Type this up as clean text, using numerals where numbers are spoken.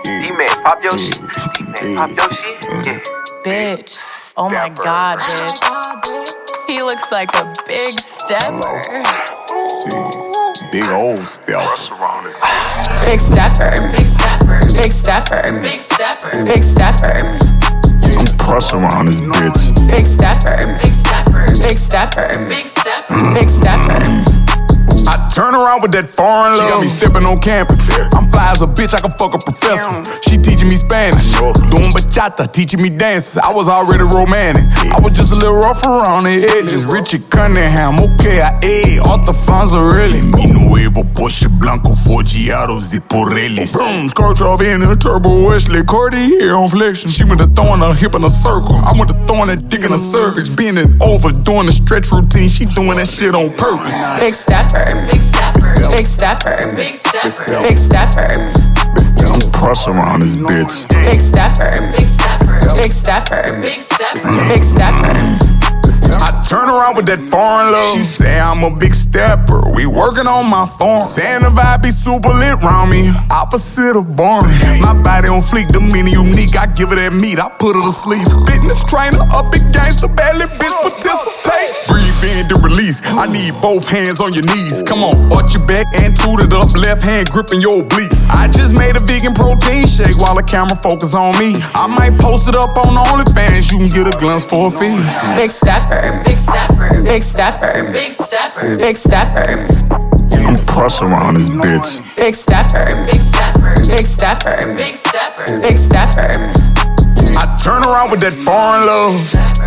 D-Man, pop your shit. D-Man, pop your shit. Yeah. Bitch. Oh my God, bitch. He looks like a big stepper. Big old stepper. Big stepper. Big stepper. Big stepper. Big stepper. Big stepper. I'm press around this bitch. Big stepper. Big stepper. Big stepper. Big stepper. Big stepper. I turn around with that foreign love. She got me stepping on campus. I'm fly as a bitch, I can fuck a professor. She teaching me Spanish, doing bachata, teaching me dances. I was already romantic. I was just a little rough around the edges. Richard Cunningham, okay, I ate Arthur Fonzarelli. Mi nuevo Porsche Blanco, Foggiatos de Porellis. Boom, skirt off in a turbo Wesley, Cartier on flexion. She went to throwing her hip in a circle. I went to throwing that dick in a cervix. Bending over, doing the stretch routine. She doing that shit on purpose. Big stepper. Big stepper, big stepper, big stepper, big stepper. I'm press around this bitch. Big stepper, big stepper, big stepper, big stepper, big stepper. I turn around with that foreign love. She say I'm a big stepper. We working on my farm. Saying the vibe be super lit round me. Opposite of boring. My body on fleek, demeanor unique. I give it that meat, I put her to sleep. Fitness trainer, up big gangster, badly bitch participate. Breathe in to release. I need both hands on your knees. Come on, arch your back and toot it up. Left hand gripping your obliques. I just made a vegan protein shake while the camera focus on me. I might post it up on OnlyFans. You can get a glimpse for a fee. Big stepper, big stepper, big stepper, big stepper, big stepper. I'm press around this bitch. Big stepper, big stepper, big stepper, big stepper, big stepper. I turn around with that foreign love.